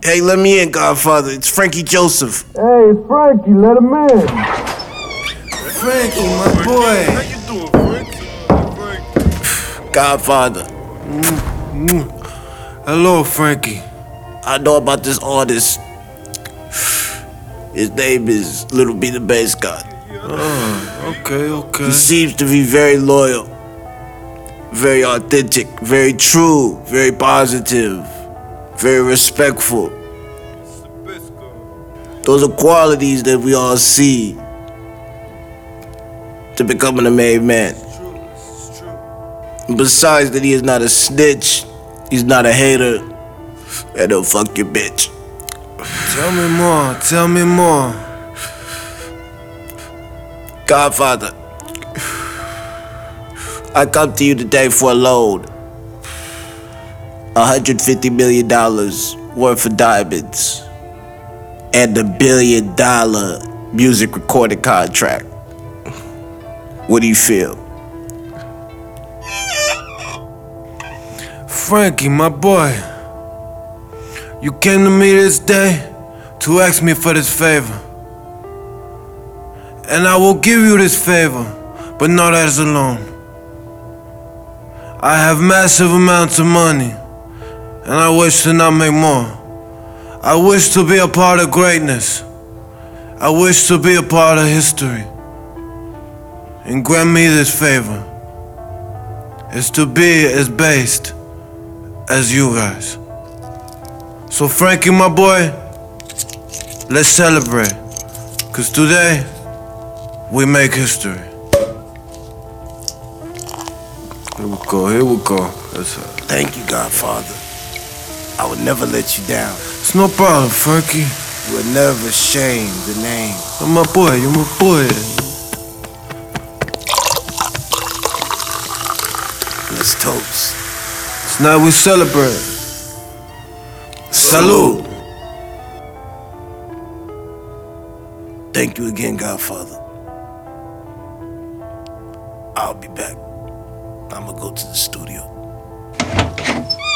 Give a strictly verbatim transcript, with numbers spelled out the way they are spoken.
Hey, let me in, Godfather. It's Frankie Joseph. Hey, it's Frankie. Let him in. Frankie, my boy. How you doing, Frank? Godfather. Mm-hmm. Hello, Frankie. I know about this artist. His name is Little B the Bass God. Oh, okay, okay. He seems to be very loyal, very authentic, very true, very positive, very respectful. Those are qualities that we all see to becoming a made man. Besides that, he is not a snitch, he's not a hater, and he'll fuck your bitch. Tell me more, tell me more. Godfather, I come to you today for a loan. one hundred fifty million dollars worth of diamonds. And a billion dollar music recording contract. What do you feel? Frankie, my boy. You came to me this day to ask me for this favor. And I will give you this favor, but not as a loan. I have massive amounts of money, and I wish to not make more. I wish to be a part of greatness. I wish to be a part of history. And grant me this favor, is to be as based as you guys. So Frankie, my boy, let's celebrate. Cause today, we make history. Here we go, here we go. That's it. Thank you, Godfather. I would never let you down. It's no problem, Frankie. You would never shame the name. You're my boy, you're my boy. Let's toast. Tonight we celebrate. Salute. Thank you again, Godfather. I'll be back. I'm gonna go to the studio.